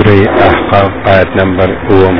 سورہ احقاف آیت نمبر 9.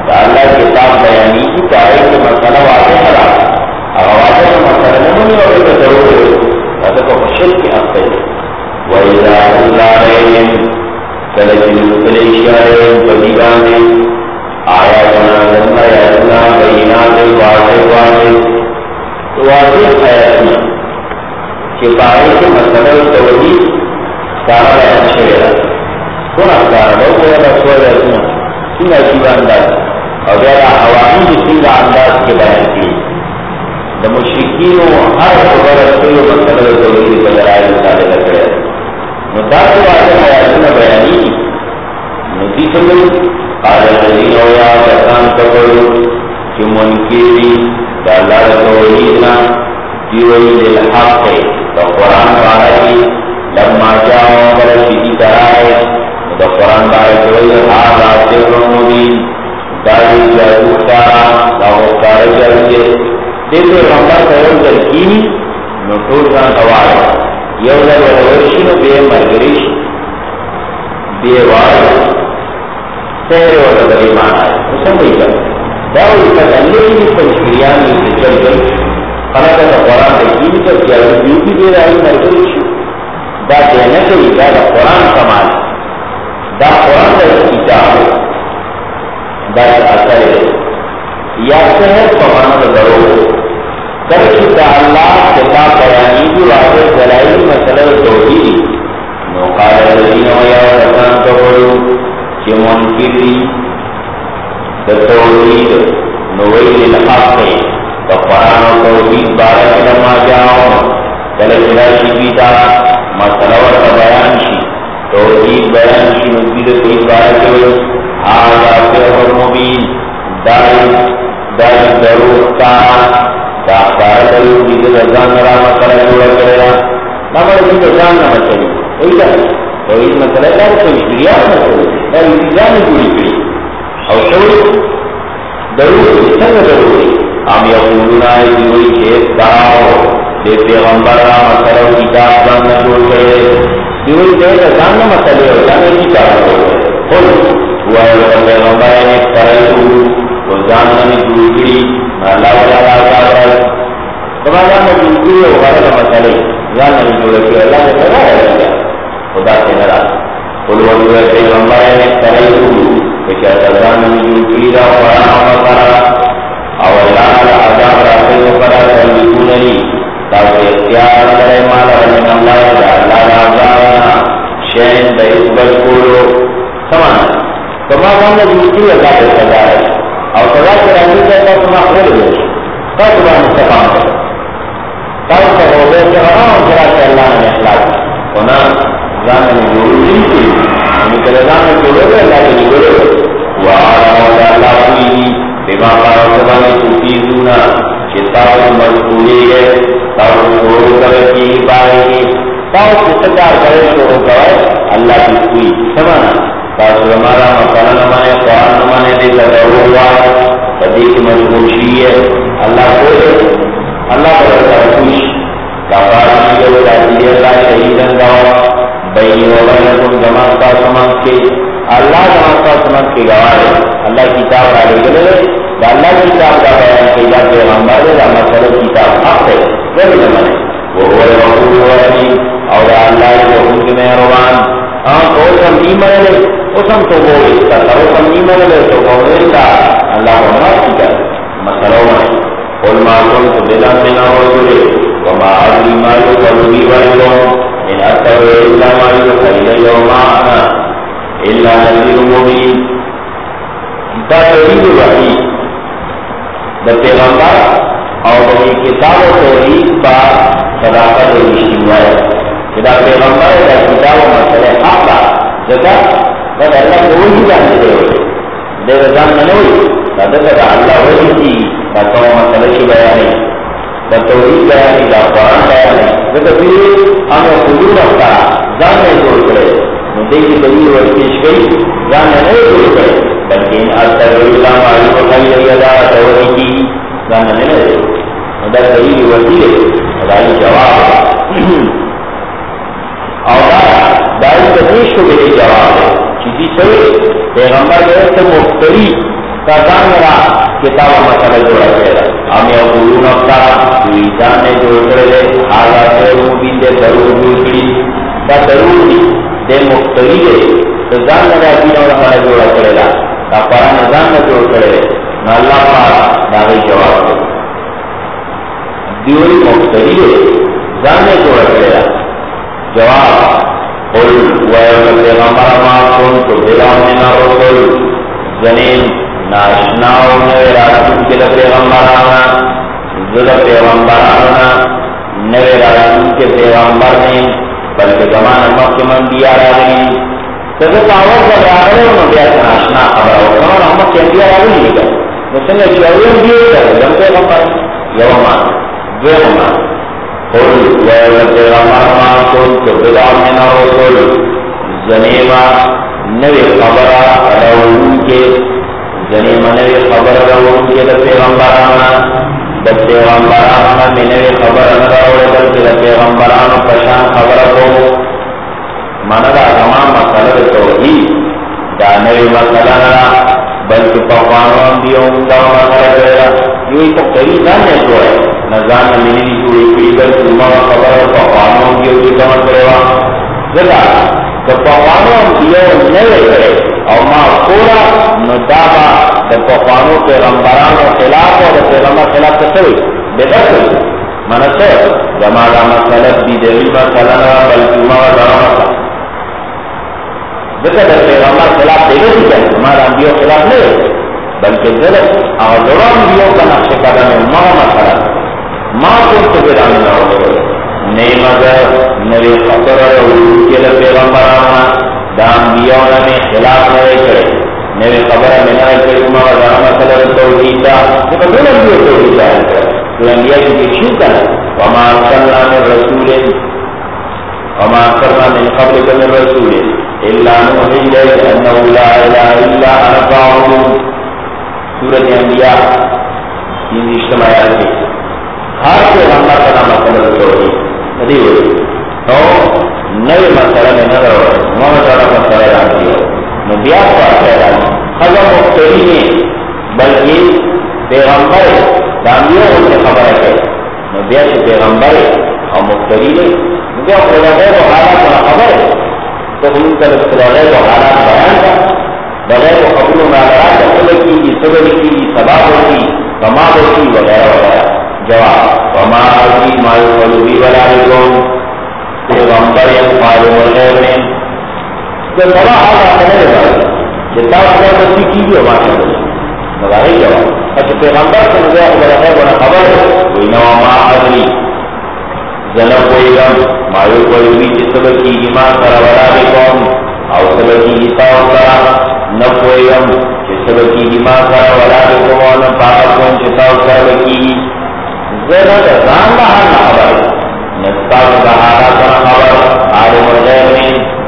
اللہ کتاب بیانی کی چاہے کہ مسئلہ واضح نہ واضح مسئلہ نہیں اور ضرور کو مشل کے حق ہے وَإِذَا تُتْلَىٰ عَلَيْهِمْ آیاتنا بینات واضح تو واضح آیاتنا چپائے کے مسئلہ توحید سارا بیان شیرہ کون افکار بہت زیادہ سوال رہتنا سنگا شیوہ انداز اور زیادہ عوامی سنگا انداز کے بیان کی دا مشرکین و ہر خبر رسول مسئلہ توحید بجرائے مثالے لگ رہے مدار واضح آیاتنا بیانی نتی سنگل قال الذين ويا كان كفروا كمنكرين قال توحيدنا ديوي للحق القرآن بارك لما جاءوا برشدي ترائے القرآن بارك هذا سر مبين داعي جاءوا له كارجل دیتے ہمارا سرور جلکینی نٹور جان دوار یولا ورشن بے مرگریش بے وار سہرے اور بدلی مانا ہے اسم بھئی کر داؤ اس کا جنگے کی تشکریان میں چل گئی خلقہ دا قرآن تکیل کر جلد بیوٹی دے رہی مرگریش دا دینے کے لیے دا قرآن کمال دا قرآن دا کتاب دا اثر ہے یا سہر فمان دا درو کرشی دا اللہ کتاب بیانی کی واضح دلائی مسئلہ توحیدی نوقال الذین ویا ورسان کفروا کہ منکری دا توحید نویل الحق دا قرآن و توحید بارک لما جاؤ کلچلا شکیتا مسئلہ ورطا بیان شی توحید بیان شی نوید توحید بارک آجا فیغر مبین دائی ضرور تا داختار دلو دیگر رضان را مسئلہ جوڑا کرے نمبر دیگر رضان نہ مسئلہ ایسا توحید مسئلہ ہے تو اشتریاء مسئلہ ہے انتظام جوڑی کری اور شوئی ضرور سنگ ضروری ہم یقولون آئی دیوئی شیط داؤ دے پیغمبر را مسئلہ کتاب جان نہ جوڑ کرے دیوئی دے رضان نہ مسئلہ ہے جانے کی کار کرے خود ہوا ہے پیغمبر نے کرے تو جان نہ جوڑ کری اللہ وجہ اللہ تمہارا میں جنگی ہے وغیرہ مسئلے جان نہیں جوڑے کہ اللہ نے کرا ہے خدا سے نراض قلوہ جو ہے پیغمبر نے کرے کہ کیا جان نہیں جوڑ کری رہا قرآن کرا اور اللہ عذاب راتے کو کرا تلیکون نہیں تاکہ اختیار کرے مالا من اللہ اللہ عذابنا شہن بیس بچ کولو سمانا تمہارا میں جنگی اللہ سے سزا ہے اور سزا کے رہنے سے تمہارا خیر ہوئی تب تمہارا مستقام کرے تب تک ہو گئے کہ ہاں سرا سے اللہ نے اخلاق ہونا زان میں جوڑی نہیں تھی ہمیں کہ زان میں جوڑے گئے اللہ کے جوڑے گئے وَعَلَى اللَّهِ بِمَا قَرَوْتَبَنِ تُفِيدُونَ کتاب مذکوری ہے تاؤ شروع کرے کی بارے کی تاؤ کتکار کرے شروع کرے اللہ کی کوئی سمانا تاؤ ہمارا مسئلہ نمانے قرآن نمانے دے کر ہوا صدیق مجبوشی ہے اللہ بولے اللہ بولے خوش کافاری جو تاجیل اللہ شہیدن گاؤں بینی و بینکم جماعت کا سمجھ کے اللہ جماعت کا سمجھ کے گواہ ہے اللہ کتاب ڈالے گلے اللہ کتاب کا بیان کے جا پیغمبر ہے مسئلہ کتاب حق ہے وہ زمانے وہ الغفور الرحیم اور اللہ کے حکم کے مہربان ہاں وہ سم ایمان لے وہ سم تو وہ اس کا وہ سم ایمان لے تو وہ اس کا اللہ کو معاف کیا مسئلہ میں قل ما كنت بدعا من الرسل وما ادري ما يفعل بي وبكم ان اتبع الا ما يوحى الي وما انا الا نذير مبين توحید الوحید دا پیغمبر اور بنی کتاب و توحید با صداقت و اجتماعی دا پیغمبر دا کتاب و مسئلہ حق دا جگہ بس اللہ کو وہی جانتے ہوئے دے رضان منوئی دا دا اللہ وحی کی دا تو مسئلہ کی بیانی دا توحید بیانی دا قرآن بیانی دا پھر ہمیں حضور رکھتا جان نہیں جوڑ کرے دیکھی دلیل ورکیش گئی جان نہیں جوڑ کرے بلکہ اکثر اللہ معلوم خیل یدا توحیدی جان نہیں رہے دا دلیل ورکی ہے دائی جواب اور دائی تدیش کو بھی جواب ہے چیزی سے پیغمبر گئے سے مفتری کازان میرا کتاب مسئلہ جوڑا کرے ہم یا قلون افتارا ویزان نے جوڑ کرے حالات مبین دے ضرور جوڑی دا ضرور دی دے مختلی دے کازان میرا دین اور مسئلہ جوڑا کرے دا قرآن نظام نے جوڑ کرے نا اللہ پاک داغی جواب دے دیوری مختلی دے زان نے جوڑا کرے دا جواب قل وَيَوْمَ پیغمبر ما كُنْتُ بِلَا مِنَ الرُّسُلِ زنین ناشناؤں نے راسم کے پیغمبرانا زد پیغمبرانا نوے راسم کے پیغمبر نے بلکہ زمان مکہ من دیا رہی تجھے تاور کا رہے انہوں نے ناشنا خبر ہو انہوں نے ہمیں کیا رہی نہیں گا مسلم چوئیم دیئے گا جب پیغمبر یومان دویمان قل وَيَوْمَ پیغمبر ما كُنْتُ بِلَا مِنَ الرُّسُلِ زنیما نوے خبرہ رہوں کے زنیما نوے خبر رہوں کے دا پیغمبرانا دا پیغمبرانا میں نوے خبر رہوں بلکہ دا پیغمبرانا پشان خبر کو مانا دا تمام مسئلہ توحید دا نوے مسئلہ نرا بلکہ پاکوانوں دیوں دا مسئلہ کرے یوی تو قریب جاننے جو ہے نظام منی جوڑی پڑی بلکہ امام خبر پاکوانوں دیوں کی سمجھ کرے زدہ دا پاکوانوں دیوں نوے کرے اور ما پورا ندابا دا پاکوانوں پیغمبرانوں خلاف اور پیغمبر خلاف کسوئی بیدر کوئی منصر جمالا مسئلت دی دلیل مسئلہ بلکہ امام درامتا ذکر در پیغمبر خلاف دیگر ہی جائے ہمارا انبیوں خلاف نہیں بلکہ ذلت اور دوران انبیوں کا نقش قدم امام مسئلہ ما کنتو بیرانی نہ ہوگا نئی مگر نوی خطر کے پیغمبر آنا دا انبیاء میں خلاف نوے کرے نوی خبر میں نوے کرے امام درامہ صدر توحید دا لیکن دول انبیاء توحید دا دول انبیاء کی کشو کرنا وما ارسلنا من رسول من رسول إلا نوحي إليه أنه لا إله إلا أنا فاعبدون سورة الأنبياء ان اجتماعات میں ہر پیغمبر کا نام مسئلہ توحید ندی ہوئی تو نئے مسئلہ میں نہ رہو محمد صلی اللہ مسئلہ رہتی ہے نبیات کا پیدا خزم مختری میں بلکہ پیغمبر دامیوں ان سے خبر ہے نبیات پیغمبر اور مختری میں نبیات کو لگے تو حالات کا خبر ہے تو ان کا بغیر و حالات بیان کا بغیر و قبول و معلومات صبر کی سباب ہوتی کمال ہوتی وغیرہ وغیرہ جواب وما کی مایو قلوبی والعلم پیغمبر معلوم الغیب میں تو بڑا حال آتا ہے جتنا خبر بچی کی بھی ہمارے مگر ہی جواب اچھا پیغمبر سے مجھے غیب ہونا خبر ہے کوئی نوما ادری جنب کوئی غم مایو قلوبی جس سبب کی ایمان کرا والعلم اور سبب کی حساب کرا نہ کوئی غم جس سبب کی ایمان کرا والعلم اور نہ پاک کون حساب کرا کی ذرا ران کا حال خبر نستاق کا حالات کا خبر عالم الغیب میں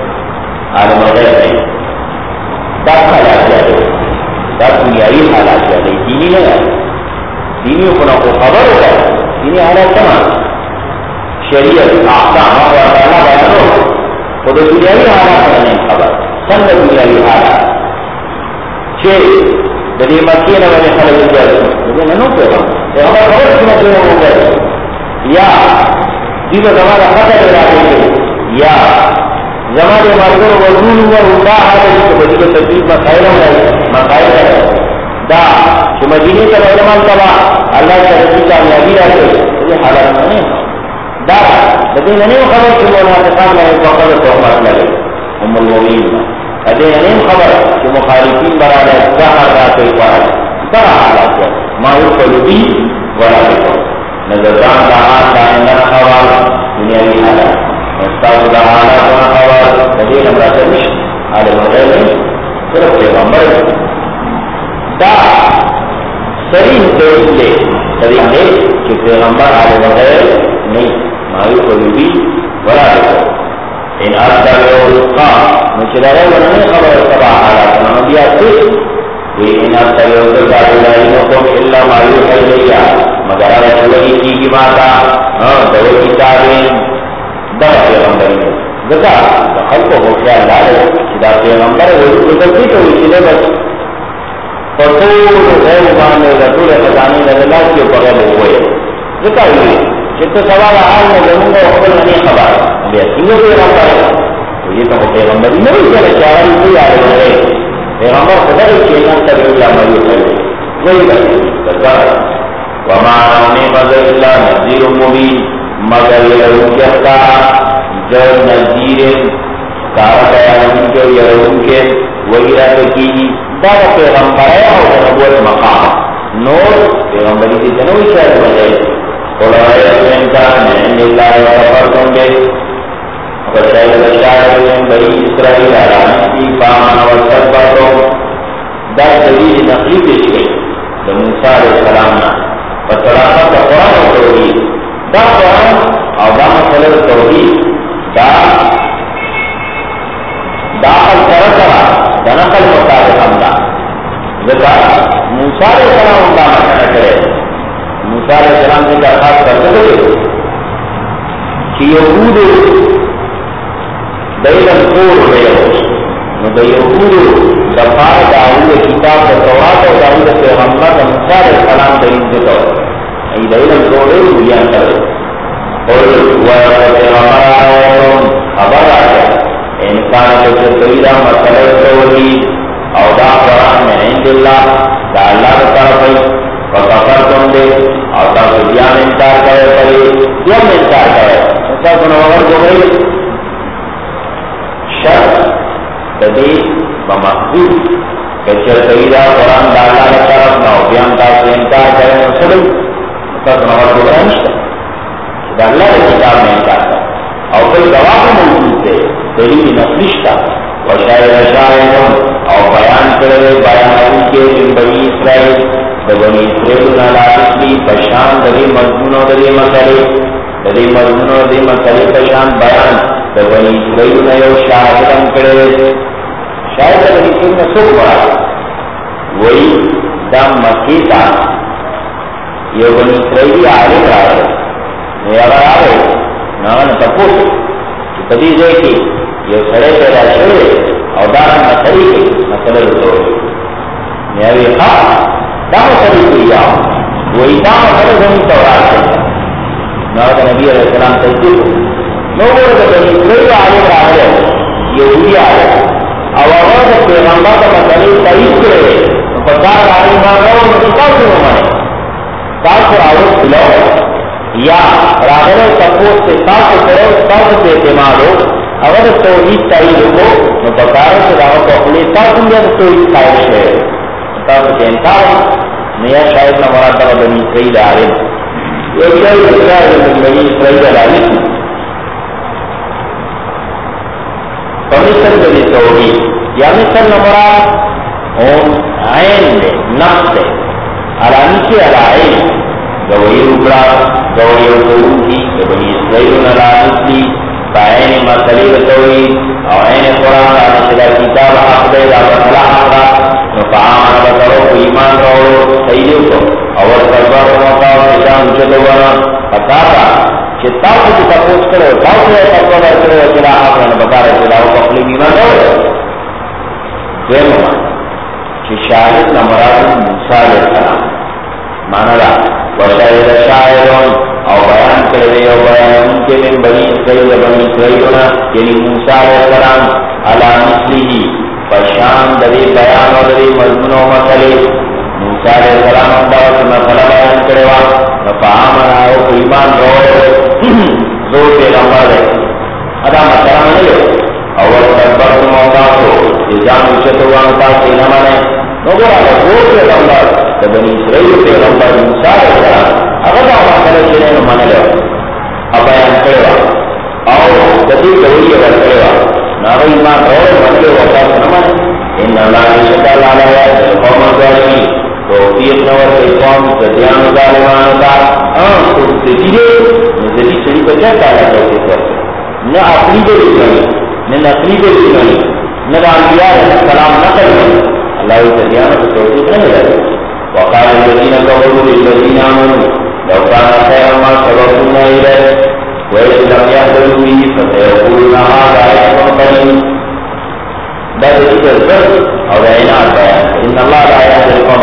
حالات جائے دا دنیاوی حالات جائے دینی نہیں آئے دینی کو نہ کو خبر ہوتا ہے دینی حالات کما شریعت احکام اور اللہ بیان ہو تو دنیاوی حالات کا نہیں خبر چند دنیاوی حالات چھ دلی مکی نہ بنے خلق جائے لیکن نہ پیغام ہمارا خبر کیوں پیغام ہو گئے یا جیسے ہمارا خطر علاقے سے یا زمانے مردوں وضول ہوا ہوتا ہے تو بڑی کے تجدید مسائل ہے دا کہ مدینے کا علمان تبا اللہ کا رضی کامیابی رہتے یہ حالات نہیں دا لیکن نہیں خبر کہ منافقان میں فقط تہمت لگے ام المؤمنین ادے نہیں خبر کہ مخالفین برابر ظاہر رہتے پر بڑا حالات ہے مایو قلوبی والعلم نظران دعان دائندہ خوال دنیاوی حالات مستاق دعانا کنا خوال نبیل امرات مش عالم الغیب میں صرف پیغمبر دا صریح دے کہ پیغمبر عالم الغیب نہیں مایو قلوبی والعلم ان ارسلوا رزقا مشرعه ونمی خبر سبا حالات نبیات سے ان ارسلوا رزقا الہینکم الا ما یوحی الیہ مگر رسولی کی ماتا دو کتابین دا پیغمبر ذکا خلق ہو خیال ڈالے دا پیغمبر وہ گزرتی تو اسی لئے بس فطول غیر باندې رسول خزانه د الله کې په غو وایي ځکه وایي چې ته سوال حال نه زموږ خپل نه خبر بیا څنګه پیغمبر وي ته پیغمبر نه وي چې چاري دی راغلی پیغمبر خدای چې نن ته الله مې وایي وایي وما نعمد الا نذير مبين مگر یوکتا جو نذیر کار بیان کے یوم کے وغیرہ کی دا پیغمبر او نبوت مقام نور پیغمبری کی جنوی شاید وجہ قرآن انسان من اللہ وفرتم بے وشاید من بنی اسرائیل علامتی فامان وصدبتم دا دلیل نقلی پیش گئی موسیٰ علیہ السلامنا فطلاقات قرآن و توحید دا قرآن او دا مسئلہ توحید دا الترسرہ دا نقل مطابق حمدہ ذکا موسیٰ علیہ السلام دا مکانہ کرے موسیٰ علیہ السلام سے درخواست کرتے ہوئے کہ یہود دیلن کور ہوئے نو دا یہود دفار داود کتاب دا تورات و داود پیغمبر دا موسیٰ علیہ السلام دا انتظار ای دیلن کور ہوئے بیان کرے اور پیغمبر خبر آگیا انسان کے سرطویدہ مسئلہ توحید او دا قرآن من عند اللہ دا اللہ طرفی فکفرتم دے او دا سبیان انکار کرے پڑے یوم انکار کرے ایسا سنوگر جو گئی شرط تدی بمحبوب کہ سرطویدہ قرآن دا اللہ طرف نو بیان دا سے انکار کرے مسئلہ ایسا سنوگر جو گئی نشتا دا اللہ کتاب میں انکار کرے او کل گواہ موجود دے دلیل نقلشتا وشاید شاہدون او بیان کرے بیان کے بنی اسرائیل بنی اسرائیل نالاتلی پشان دلی مضمون و دلی مسئلے پشان بیان بنی اسرائیل نیو شاہدن کرے شاید بنی اسرائیل نے سوک بڑا وہی دام مکیتا یہ بنی اسرائیلی عالم رہے یہ اگر آئے ناغن تپوس کدی دے کی یہ سڑے پیدا شروع اور دارا مسئلی کی مسئلہ رسول نیاوی خواه دا مسئلی کی جاؤ وہی دا مسئلہ زمین تورات سے ناغن نبی علیہ السلام تصدیق نوگر دا بنی اسرائیل عالم راہے یہودی آئے اور اگر پیغمبر دا مسئلی صحیح کرے فکار عالم راہے مجھتا سنو مانے تاثر آوز کھلاؤ یا راغل تپوس سے تاثر کرو تاثر سے اعتماد ہو اگر توحید تائید ہو تو بکارے سے راہو کو اپنے تاثر میں توحید قائش ہے تاثر کے انکار نیا شاید نمارات کا بنی اسرائیل عالم یہ شاید اسرائیل بنی اسرائیل عالم فمثل بنی توحید یا مثل نمارات عین دے نفس دے علانی سے علائن گوئی رکڑا گوئی رکڑی بنی اسرائیل نلانتی فعین مسئلی بتوئی او عین قرآن آنشدہ کتاب حق دے لابطلہ حقا نفعان بطرو ایمان روڑو سیدیو کو اور سربار موقع و نشان جدوانا فکاتا چتاو کی تپوس کرو تاو سے تقوی کرو چلا حقا نبکار چلاو قبل ایمان روڑو دویم چی شاہد نمرات موسیٰ علیہ السلام مانا دا وشاید شاہدون او بیان کرے او بیان ان کے من بنی اسرائیلنا یعنی موسیٰ علیہ السلام علا مثلی پشان دری بیان و دری مضمون و مسئلے موسیٰ علیہ السلام انداز مسئلہ بیان کرے وا نفعامن آئے ایمان روڑے زور پیغمبر ہے ادا مسئلہ منے لے اول تکبر موقع کو جان اچھت وانتا سے نمانے نوگر آگا زور پیغمبر بنی اسرائیل پیغمبر موسیٰ علیہ السلام اگر آپ مسئلہ چلے نو مانے لے اب بیان کرے وا اور جدید دوئی اگر کرے وا ناغی ایمان روڑے مطلے وقتا سنمانے ان اللہ شکر اللہ ہے قوم ظالمی توفیق نور کے قوم تدیان ظالمان ہوتا تو تجیرے نزدی چلی بچہ تعالیٰ توفیق کرتے نہ اپنی دے لکھنی نہ نقلی دے لکھنی نہ انبیاء علیہ السلام نقل میں اللہ تدیان کو توفیق نہیں لگے وقال الذين كفروا للذين آمنوا لو كان خيرا ما سبقونا إليه وإذ لم يهتدوا به فسيقولون هذا إفك قديم بل ذكر أو عناد بيان إن الله لا يهدي القوم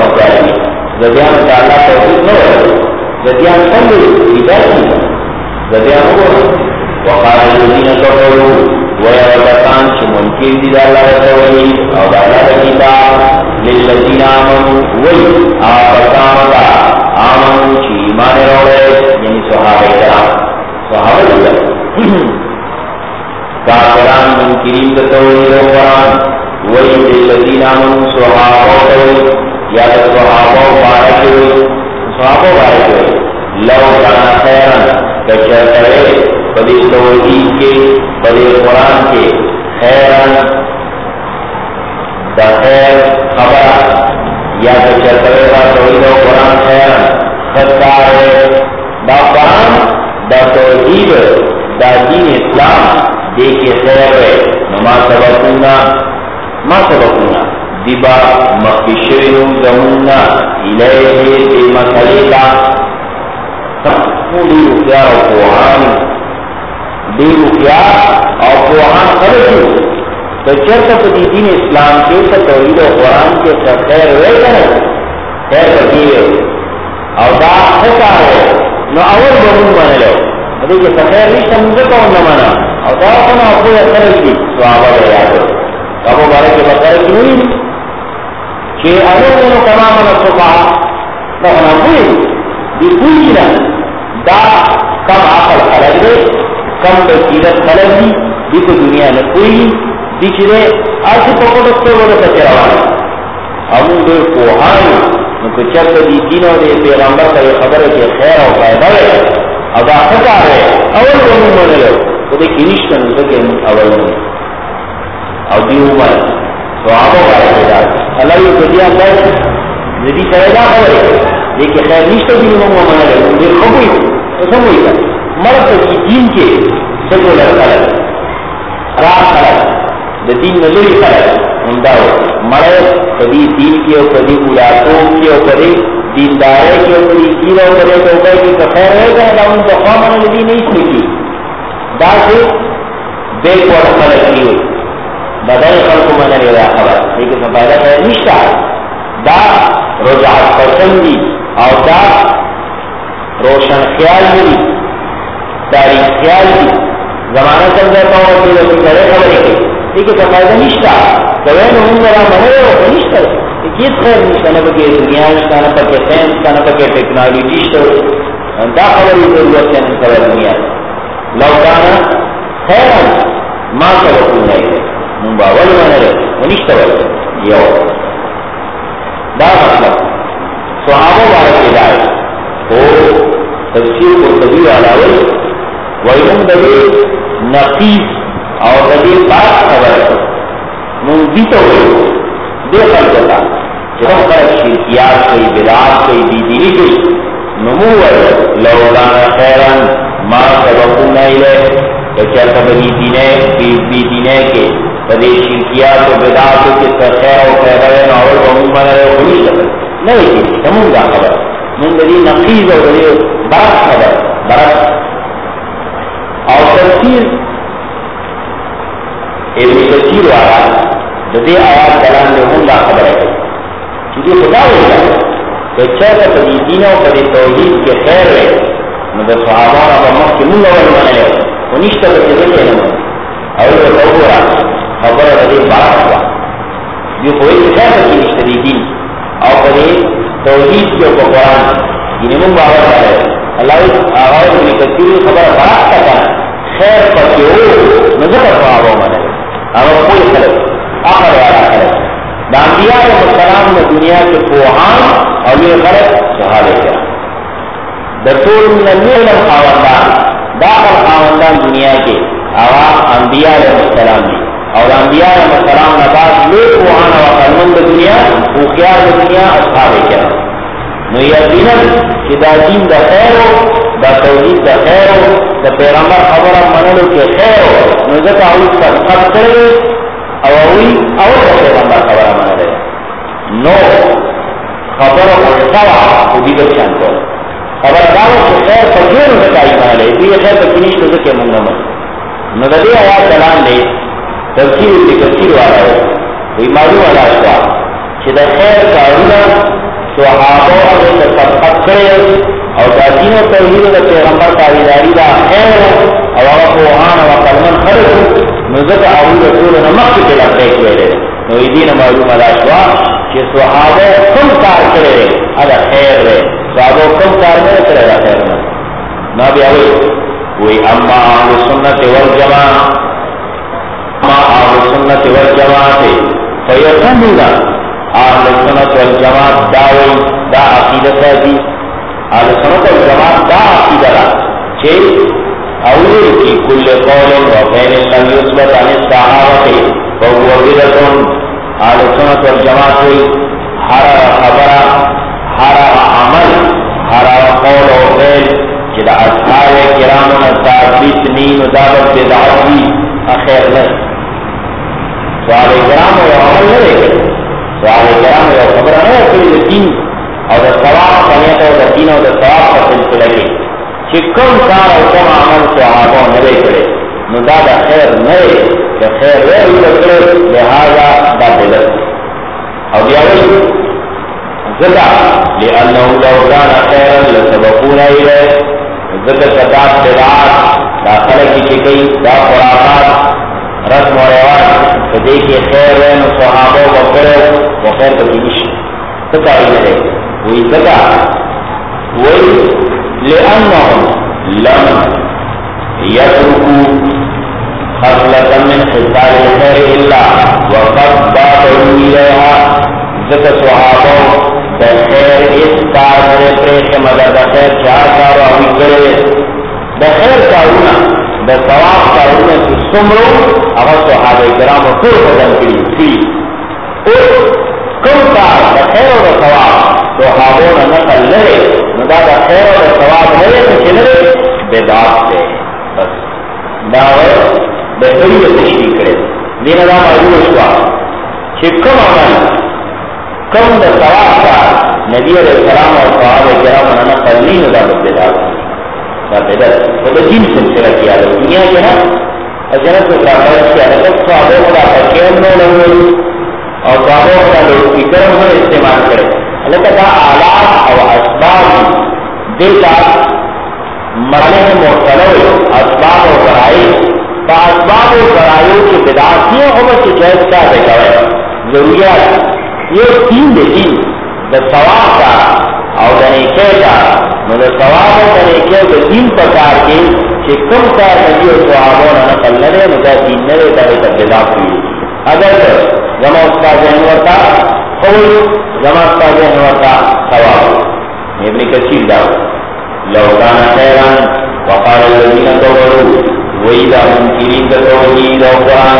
زدیان تعالیٰ توفیق نہ ہو زدیان سمجھے ہدایت کی زدیان ہو وقال الذين كفروا ويرتقان شمنكر دي الله رسولي او الله كتاب للذين آمنوا والآفقامتا آمنوا چی ایمان روڑے یعنی صحابہ کرام صحابہ کرام کافران منکرین تطوری قرآن وی للذین آمنوا صحابہ یا صحابہ بارک لو کانا خیرن کچر کرے پدی توحید کے پدی قرآن کے خیرن دا خیر خبر یا کچر کرے دا توحید و قرآن خیرن خدکار ہے دا قرآن دا توحید دا دین اسلام دیکھے خیر ہے نما سبقونا دیبا مقشرین زمونا الیہ دی مسئلہ دی رکیا و قوحان دی رکیا اور قوحان خرجو تو چرتا پتی دین اسلام کے توحید و قرآن کے خیر ہوئے گا خیر بکیے اور دا خطا ہے نو اول بہن مانے لو دیکھے خیر نہیں سمجھے کون نہ مانا اور دا اپنا اپنے خرج دی صحابہ دے یاد ہو ابو بارے کے بخیر کی ہوئی کہ اگر میں تمام نصفہ نہ ہوئی دی کوئی نہ دا کم عقل خلق دے کم بصیرت خلق دی تو دنیا میں کوئی دی چرے آج پکڑ رکھتے وہ بچے روانا ہم دے کوہان نکو چرت دی دینوں دے پیغمبر کا یہ خبر ہے کہ خیر و فائدہ ہے ادا خطا ہے اول بہن مانے لو تو دے کنیش کا نسکے اول مانے اور دیو مانے صحابہ بارے کے دار اللہ یہ قدیہ خیر ندی سرائدہ خبر ہے لیکن خیر نیشتہ بھی مانے لو دیر خبوئی تو سموئی کا مرد کی دین کے سیکولر خلق راہ خلق دین نظری خلق انداؤ مرد کبھی دین کی اور کبھی ملاقوں کی اور کبھی دیندارے کی اور کبھی سیرہ اور کبھی توقع کی تو خیر ہے کہ ان کو خوامان نبی نہیں سنی دا سے بیک وارد خلق کی ہوئی بدل خلق مانا لے رہا خبر لیکن فائدہ خیر نشتہ دا رجعت پسندی اور دا روشن خیال بھی تاریخ خیال بھی زمانہ چل جاتا ہوں اور پھر بڑے خبریں کی لیکن فائدہ نشتہ کوئی ہوں میرا بنے ہو نشتہ کس خیر نشتہ نہ پکے دنیا نشتہ نہ پکے سائنس کا نہ پکے ٹیکنالوجی دا خبر کی ضرورت ہے خبر دنیا لوکانا خیر ماں سبق نہیں ہے باول مانے رہے نشتہ بل یو دا مطلب صحابہ بارے کے دائے تو تفسیر کو طبیع علاوی ویلن دبی نقیز اور دبی بات خبر من بیتا ہوئی دے خلقتا جب خلق شرکیات کئی بدعات کئی دیدینی کئی نموت لولانا خیرن ما سبقون ایلے بچہ سبقی دینے کے پدے شرکیات و بدعات کے خیر و خیرین اور ومن من رہے ہوئی شکل نہیں کی سمون دا خبر من دلی نقیز اور دلی بات خبر برس اور تفسیر ابن کثیر والا جدی آیات کلام میں ہوں دا خبر ہے چیزیں خدا ہوگا کہ چاہتا پدی دینوں پدی توحید کے خیر ہے مدر صحابان اب امت کی من اول مانے لے ونشتہ بچے بچے نمو اور وہ توبورا خبر دلی بات ہوا یہ کوئی خیر کی نشتہ دی دین اور پدی توحید کے اوپر قرآن یعنی من باور ہے اللہ آغاز ابن کثیر خبر بات کا کہا خیر پر کے ہو نظر صحابہ مانے اور کوئی خلق آخر والا خلق دانبیاء علیہ السلام نے دنیا کے فوحان اور یہ خلق صحابہ کیا دستور من العلم خاوندان داخل خاوندان دنیا کے آغاز انبیاء علیہ السلام نے اور انبیاء علیہ السلام نے بعد لے فوحان و خلمند دنیا خوخیار دنیا اصحابہ کیا نو یقیناً کہ دا دین دا خیر ہو دا توحید دا خیر ہو دا پیغمبر خبر منلو کے خیر ہو نو ذکا ہوئی کا خط کرے او ہوئی اور دا پیغمبر خبر منلے نو خبر خطا خودی بچان کو خبرداروں سے خیر فکر ذکائی منلے یہ خیر فکنیش تو ذکے منگمت نو دا دے آیات کلام لے تفسیر والا ہے وہی معلوم والا اشوا کہ دا خیر کارونا صحابہ نے سبقت کرے اور دا دین و توحید دا پیغمبر تابعداری دا خیر او هغه قرآن او کلمن خلق نو ځکه هغوی د ټولو نه مخکې پرې لبیک ویلی دی. نو دې نه معلومه دا شوه چې صحابه کوم کار کړی دی هغه خیر دی، صحابه کوم کار نه دی کړی دا خیر نه. نو بیا وایي اما اهل سنت والجماعة فیقولون اهل سنت والجماعة داوی دا عقیدت دی. اهل سنت والجماعة دا عقیدت را چھے اول کی کل قول و فعل لم یثبت عن الصحابة فهو بدعة. اهل سنت والجماعة کوئی ہر خبر ہر عمل ہر قول و فعل جدا اصحاب کرام ثابت نہیں مطابق بدعت بھی اخیر نہیں. صحابہ کرام و عمل نہ دیکھے، صحابہ کرام و خبر نہ کوئی دین اور ثواب سمیت اور دین اور ثواب کا سلسلہ کے کہ کم کار اور کم عمل صحابہ نہ دیکھے نو دا خیر نہیں کہ خیر ہے لہذا دا بدعت. اور یہ زکا لأنه لو كان خيرا لسبقونا إليه زکا شداد بدعات دا خلقی چکی دا خرافات رسم و رواج فدیکی خیر ہے نو صحابہ وکرے وخیر کبیش زکا ایلے وی زکا وی لأنهم لم يتركوا خصلة من خصال الخير إلا وقد بادروا إليها زکا صحابہ بخیر اس کار میرے پریش مگر بخیر چار کار آوی کرے بخیر کارونا بثواب کارونا کی سمرو اگر صحابہ کرام پور بدن کری اور کم کار بخیر و ثواب صحابوں نے نقل لے مدا بخیر و ثواب لے تو چلے بدعات سے بس دعوے بہتری تشریح کرے دینا دا معلوم شوا کم عمل کم دا ثواب کا نبی علیہ السلام اور صحابہ کرام نے نقل نہیں ہوتا بدعات کا بدعت وہ دین سلسلہ کیا ہے دنیا کے نا اجنت کو کافر کیا ہے صحابہ کا فقیر نہ لگے اور صحابہ کا لوگ فکر میں استعمال کرے اللہ کا آلات اور اسباب دیتا مرنے مختلف اسباب و ذرائع اسباب و ذرائع کی بدعاتیوں کو بس جائز کا دیکھا ہے ضروریات یہ تین دین دا ثواب کا اور دنیکے کا دا ثواب و دنیکے دا دین پکار کے کہ کم کار نبی و صحابوں نے نقل لے مجھا دین نہ لیتا ہے تب بدعات ہوئی. اگر جمع استاد انورتا قول جمع استاد انورتا ثواب ابن کثیر دا لو کان خیرا وقال الذین کفروا وإذا منکرین توحید و قرآن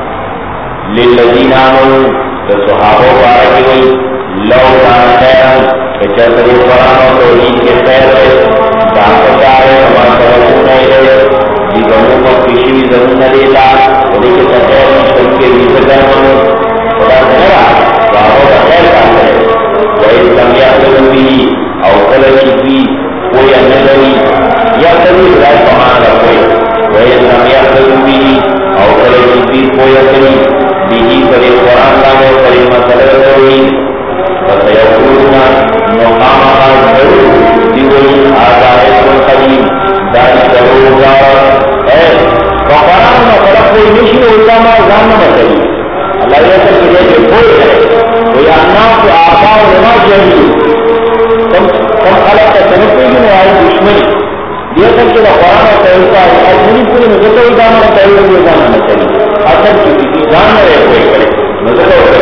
للذین آمنوا صحابوں بارے ہوئی لو کان خیرا کہ چلتے قرآن و توحید کے خیر ہے داکتارے ہمارا توجہ نہیں رہے جیونوں کو کسی بھی ضرور نہ دیتا خودی کے سفیر مشکل کے ویسے کرنے خدا سے نہ رہا صحابوں کا خیر کام کرے وہی سمیہ بھی اور کلچی بھی کوئی انجلی یا کبھی رائے کمان رکھے وہی سمیہ بھی اور کلچی بھی کوئی انجلی بھی کرے قرآن لانے کرے مسئلہ توحید فسيقولون مقام ضرور دیوئی آزائے قدیم داری ضرور جاؤ وقرآن مسئلہ کوئی نشی علامہ جاننا مسئلہ اللہ یہ سب کے لیے کوئی ہے کوئی انام کے آقا و نماز جنگی کم خلق کا سنتے ہی نہیں آئی دشمنی یہ سب کے قرآن و تحریف کا اجمنی پوری مجھے جاننا تحریف میں جاننا مسئلہ اصل کی کسی جاننا رہے کوئی کرے مجھے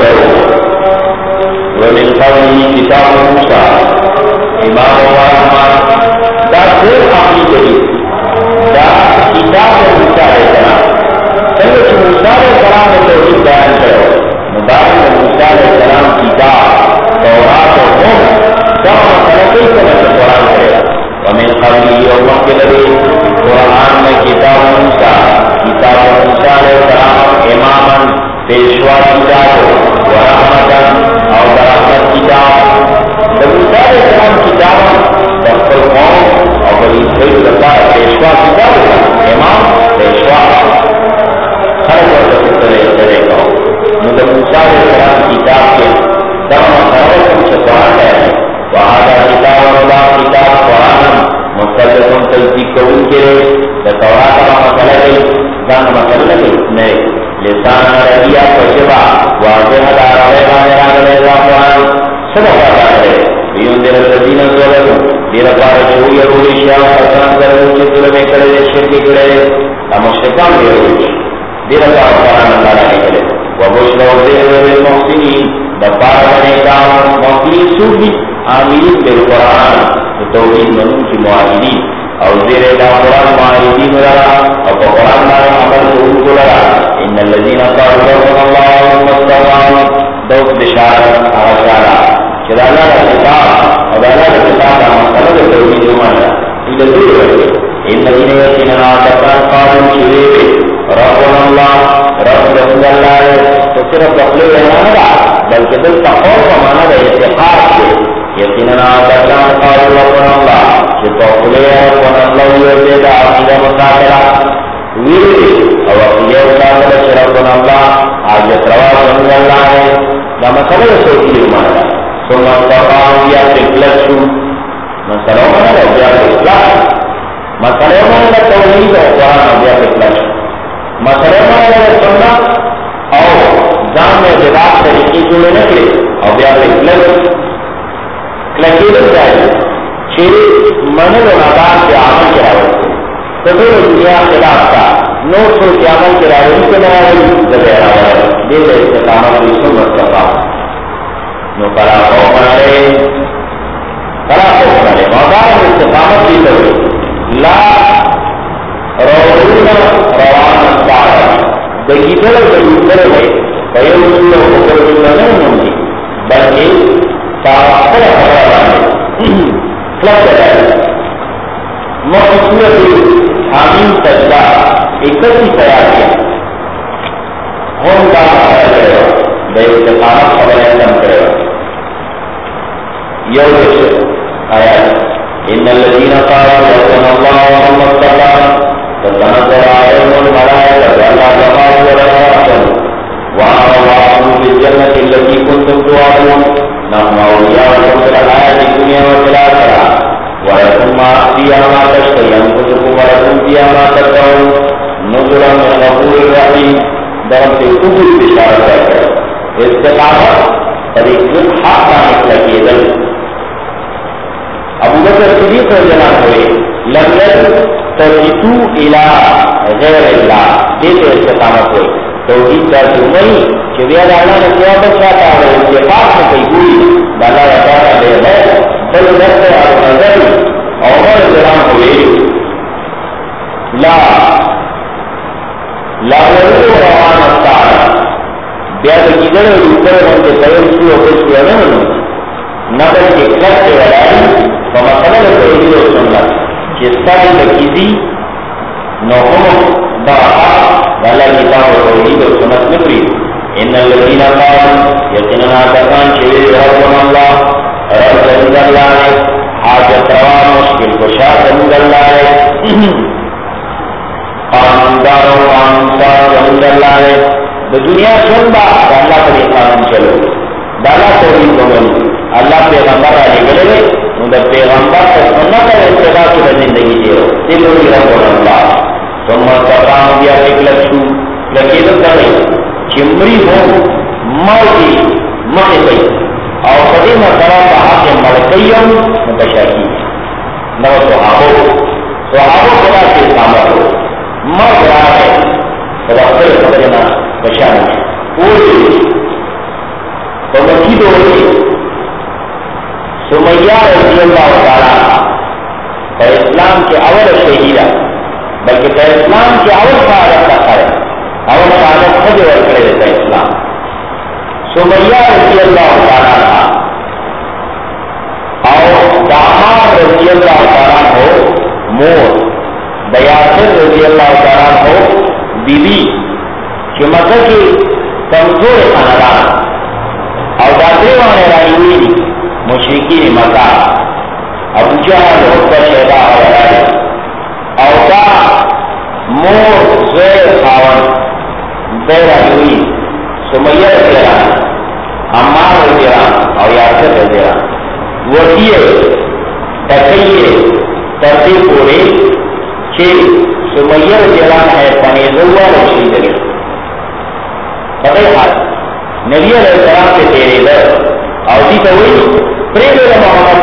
ومن قوله كتاب موسى امام ورحمة دا خير عقيد جديد دا كتاب موسى عليه السلام سنة موسى عليه السلام التوحيد بيان کرو مبارك موسى عليه السلام كتاب توراة وهم سوى مسلكي سنة القرآن کرے ومن قوله ومحك لدي قرآن میں کتاب موسى عليه السلام اماما پیشوا کتاب ورحمة اور برحمت کتاب موسیٰ علیہ السلام کتاب لينذر الذين ظلموا دیر پار چو یرولی شیعہ حسان ظلموں چی ظلمے کرے دے شرکی کرے نا مشرکان یرولی دیر پار قرآن اللہ نے کرے وبشر وزیر بالمحسنین دپار نیکان محسنین سوبی عاملین بالقرآن توحید منون کی معاہدین او زیر دا قرآن معاہدین لرا او قرآن مارے عمل حقوق لرا ان الذین قالوا ربنا اللہ مستقام دوت بشارت آشارا چلا اللہ کا کتاب اور اللہ کا کتاب کا مسئلہ توحید مانا یہ دور ہے ان الذین یقیننا تقان قالوا شریف ربنا اللہ رب رسول اللہ تو صرف تقلید رہنا نہ بلکہ دل کا قول کا مانا ہے اتحاد سے یقیننا تقان قالوا ربنا اللہ کہ تقلید ربنا اللہ یوزید عقیدہ مقابلہ ویلی اور عقیدہ مقابلہ ربنا اللہ حاجت روا رسول اللہ ہے دا مسئلہ توحید مانا ثم استقام یا تکلشو مسئلہ مانا یا تکلش مسئلہ مانا توحید اور قرآن یا تکلشو مسئلہ مانا سنت اور جان میں جواب طریقے جو میں نکلے اور یا تکلش کلکیدن چاہیے چھے منل و نادان کے عمل کے راوت سے تو دور دنیا خلاف کا نور سو کے عمل کے راوت سے نراوی زبیر آوات دل استقامت کی سنت صفا نو کلا خوف نرے موضاع استقامت کی طور لا روحون روان استعارا دگیدر دگیدر ہے فیوزن و حکرزن نمون دی بلکہ تاثر حراران کلب جائے محصورت حامین سجدہ اکتی تیار کیا ہم کا حرار کرے گا بے استقامت خبر اعلم کرے گا یوش آیات ان الذين قالوا ربنا الله ثم استقاموا فتنزل عليهم الملائكة الا تخافوا ولا تحزنوا وأبشروا بالجنة التي كنتم توعدون نحن أولياؤكم في الحياة الدنيا وفي الآخرة ولكم فيها ما تشتهي أنفسكم ولكم فيها ما تدعون نزلا من غفور رحيم درم سے قبول بشارت ہے استقامت طریق حق نامت لگی دل ابو بکر صدیق رضی اللہ ہوئے لم تجدو الى غیر اللہ دیتے استقامت ہوئے توحید کا جمعی کہ بیاد اللہ نے قیامت چاہتا ہے اتفاق میں کئی ہوئی بالا رضا لے ہے بل نفس اور نظر عمر کرام ہوئے لا ورد روان استعار بیاد کدر اوپر ہوتے قیم سو اوپر سوانا نبل کے کلک کے ولائی فمثلا توحید و سنت جس کا بھی تکیزی نوحم باقا والا کتاب و توحید و سنت نکری ان الذین قالوا یقیننا کسان چوئے ربنا اللہ رب رسول اللہ نے حاجت روا مشکل کشا رسول اللہ نے قانوندار و قانونسار رسول اللہ نے دنیا سن با اللہ پر قانون چلو دالا توحید بمن اللہ پیغمبر علی گلے مدد پیغمبر کا سنت اور اتباع کی زندگی جیو دلوی ربنا اللہ ثم استقام بیا اکلشو لکیدت کرے چمری ہو مرگی مخصی اور قدیم سلام بہا کے ملکیم متشاکی نو صحابو خدا کے سامت ہو مرگ رہا ہے خدا خبر خبرنا بشانی اولی تو مکی دولی سمیہ رضی اللہ تعالیٰ پر اسلام کے اول شہیدہ بلکہ پر اسلام کے اول شہادت کا خرد اول شہادت خود ورکڑے دیتا اسلام سمیہ رضی اللہ تعالیٰ اور داماد رضی اللہ تعالیٰ ہو مور بیاسر رضی اللہ تعالیٰ ہو بی بی کہ مکہ کی کمزور خاندان اور دادے وانے رائی ہوئی مشرکین مکہ ابو جہل عتبہ شیبہ اور اوتا مور زیر خاون بیرہ ہوئی سمیہ رضیرہ عمار رضیرہ اور یاسر رضیرہ وکیے تقیے ترتیب پورے کہ سمیہ رضیرہ ہے پنیزوہ روشی دے فتح حال نبی علیہ السلام سے تیرے در اور دی تو ہوئی پریدر محمد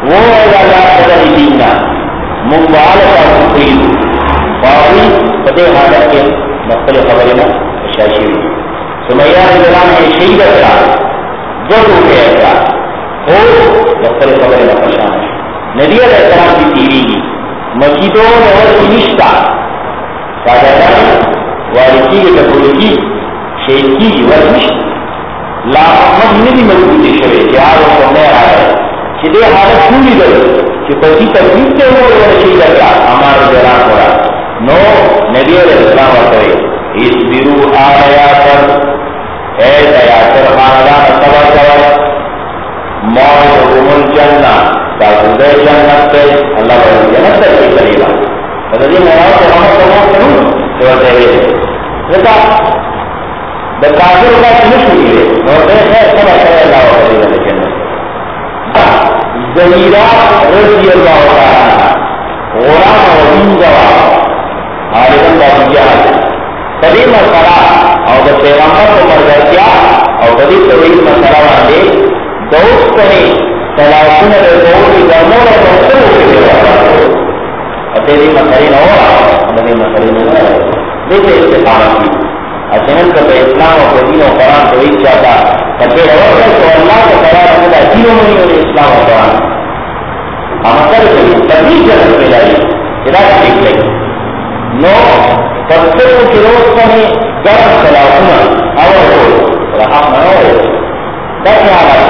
وہ اللہ قدر دینا مبالغہ تقریر باوی فتح حالت کے مختلف خبریں میں شاشی ہوئی سمیہ رضوان نے شہید اکرا جب اٹھے اکرا ہو مختلف خبریں میں پریشان ہے نبی علیہ السلام کی تیری کی مسجدوں میں اور نشتا سادہ والدی کے قبول کی شہید کی ورزش لا مدینہ بھی مضبوطی شوے جہاد و سمے آ رہا ہے کہ یہ حالت پوری گئی کہ پسی تکلیف سے ہو اور شہید اکرا ہمارے جران ہو رہا نو نبی علیہ السلام ہوتے اس بیرو آیا کر اے دیاتر خاندان صبر کر موت حکم الجنہ تاکہ جنت پہ اللہ بڑی جنت تک کی کرے گا حضرت موت کو ہم سمجھ کروں تو ہوتے ہوئے رکھا دکاتر کا سنش ہوئی ہے ہوتے ہیں سب اچھا اللہ کرے گا جنت زہیرہ رضی اللہ تعالیٰ غلام وزین جواب عالم باوجہ کبھی مسئلہ اور جب پیغمبر کو مرضا کیا اور کبھی کبھی مسئلہ والے دوست کہیں تلاشن رسول کی گرموں اور دوستوں کے لیے اور تیری مسئلہ نہ ہوا میری مسئلہ نہیں ہے دیکھے استقامت کی اچانک کا اسلام اور دین و قرآن تو ایک چاہتا کبھی رہا تو اللہ کو قرار ملا دینوں میں نہیں اسلام و قرآن ہم کر کبھی جنت میں جائیے ہدایت ٹھیک لگی نو تفسیر کے روز میں گرم سلاحنا اور ہو رہا نہ ہو دس حالات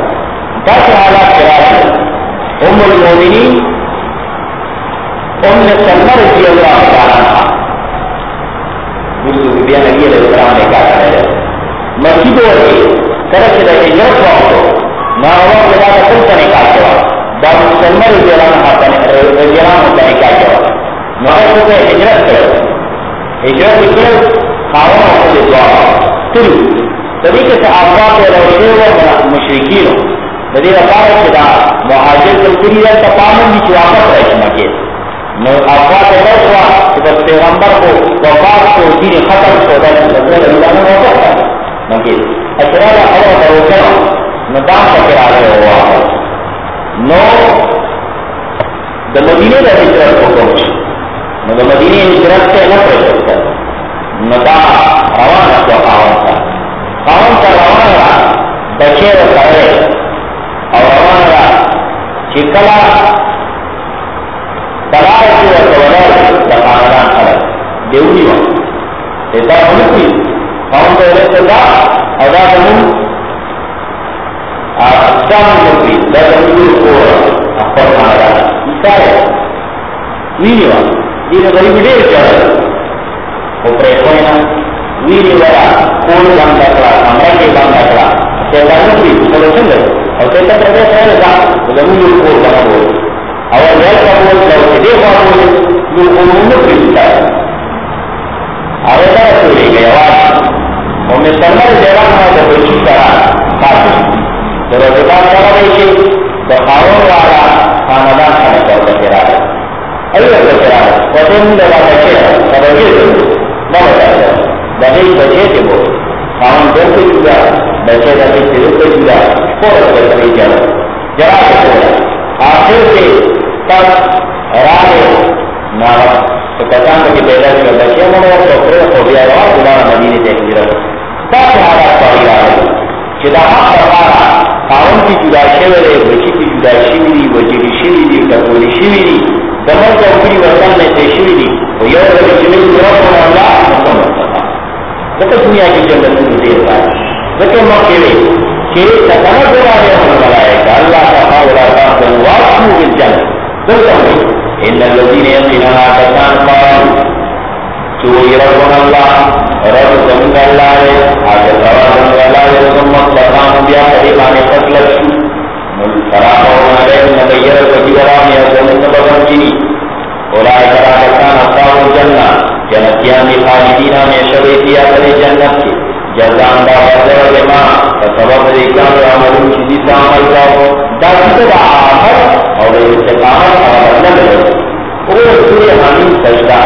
کرا ام المومنین ام سلمہ رضی اللہ تعالیٰ دوسرے بیان نبی علیہ السلام نے کہا ہے مسجدوں کے طرف سے ہجرت ہو نہ ہوا کے بعد اصل کا نکال کیا باب سلمہ رضی اللہ ہوتا نکال کیا نوائے کو ہجرت کرو ہجرت کرو خاون سے دعا تلو طریقے سے آفات روشے و مشرقین ہو بدی رفاق شدہ مہاجر کلکری رہا تپامن بھی چواقت رہشنا کے آفات روشوا کہ بس پیغمبر کو وفات کو دین ختم کو دا سبزر اللہ نے موقع ہے نکل اشرار اور روشنا ندام کا کرا رہے ہوا نو دا مدینہ دا ہجرت کو پہنچ نو مدینہ ہجرت سے نہ پڑ سکتا ندا روانہ کو خاون کا روانہ بچے و کرے اور روانہ چکلا تلاش و تولر دخاندان خلق دیولی وقت دیتا ملکی خاون کا رسل دا ادا دمون اقسام ملکی دا دمون کو اخبر خاندان اسارے ویلی وقت یہ غریب دیر چاہتا پریشونا ویری ورا کون بند کړه امر کې بند کړه چې لاندې دې سولوشن ده او څه ته پرې سره دا زموږ کور باندې او ول کوم نو دې خواږه نو کومه پېښه اوبه ټولې غواړي او مې څنګه ځوان ما د بچی سره تاسو درته دا راوړی چې د خاور والا خاندان سره راځي ایو څه راځي په دې موږ راځي سره نہ بتایا بڑے بچے تھے وہ خاون دل سے جدا بچے جاتے دل سے جدا نہیں جانا جرا آخر سے تب راہ نہ کسان کی پیدا کر بچے منو ہو گیا دوبارہ مدینے سے ہجرت سب حالات پڑی رہا جدا خاون کی جدا شیورے بچی کی جدا شیوری وجیری شیوری کپوری شیوری دمر چوکری وطن میں سے شیوری یہ اللہ لیکن دنیا کی جنت میں دیتا ہے لیکن موقع کہ تکنا دوبارے ہم بلائے گا اللہ کا خاورا کا واسو کی جنت بالکل ان الذين يقيننا كان قالوا تو يرون الله رب زمین اللہ ہے آج سوال اللہ ہے ثم تقام بیا قریبان فصل فراغ علیہ نبیر وجیران یا زمین بغم جنی اولئک کان اصحاب الجنہ جنتیان خالدین میں شریفیا کرے جنت کی جزان دا بدر بما سبب ذکر عمل کی عمل کا دعوت آخر اور استقامت اور بدل وہ سورہ حمیم سجدہ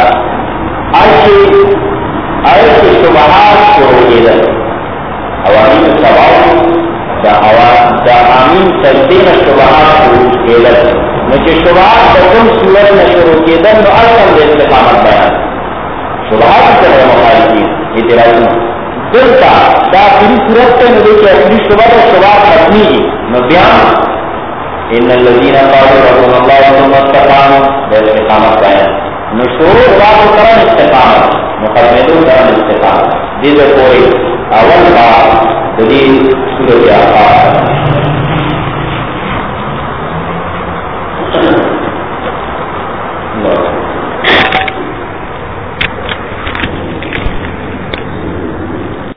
آیت شبہات کو ہوگی عوامی سوال دا حمیم سجدے میں شبہات کېدل. نو چې شبهات د کوم صورت نه شروع کېدل نو اصل د استقامت بیان. شبهات سره مخالفین اعتراضونه دلته دا آخري صورت ته نو دی چې آخري شبهه ده، شبهات ختمېږي نو بیا ان الذين قالوا ربنا الله ثم استقاموا د استقامت بیان. نو شروع راځو سره استقامت نو ختمېدو سره استقامت دې ته کوئی اول بار د دې سورۃ احقاف